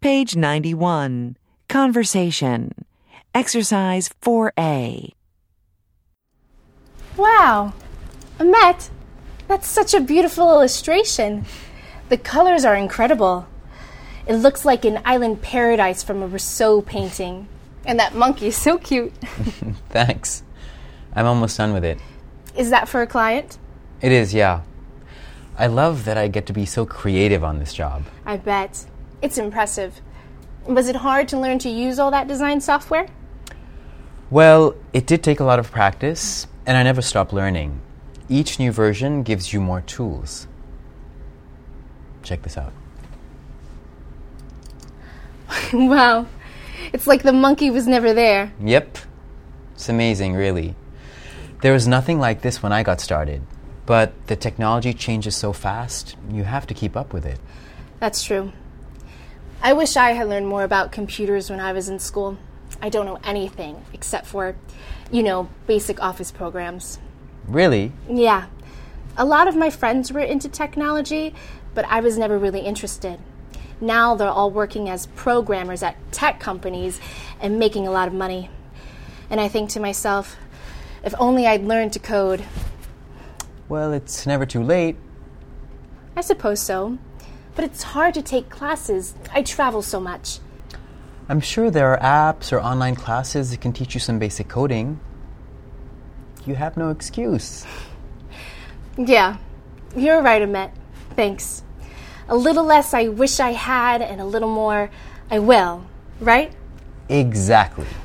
Page 91. Conversation. Exercise 4A. Wow, Ahmet, that's such a beautiful illustration. The colors are incredible. It looks like an island paradise from a Rousseau painting. And that monkey is so cute. Thanks. I'm almost done with it. Is that for a client? It is, yeah. I love that I get to be so creative on this job. I bet. It's impressive. Was it hard to learn to use all that design software? Well, it did take a lot of practice, and I never stopped learning. Each new version gives you more tools. Check this out. Wow. It's like the monkey was never there. Yep. It's amazing, really. There was nothing like this when I got started, but the technology changes so fast, you have to keep up with it. That's true. I wish I had learned more about computers when I was in school. I don't know anything except for, basic office programs. Really? Yeah. A lot of my friends were into technology, but I was never really interested. Now they're all working as programmers at tech companies and making a lot of money. And I think to myself, if only I'd learned to code. Well, it's never too late. I suppose so. But it's hard to take classes. I travel so much. I'm sure there are apps or online classes that can teach you some basic coding. You have no excuse. Yeah, you're right, Ahmet. Thanks. A little less I wish I had, and a little more I will, right? Exactly.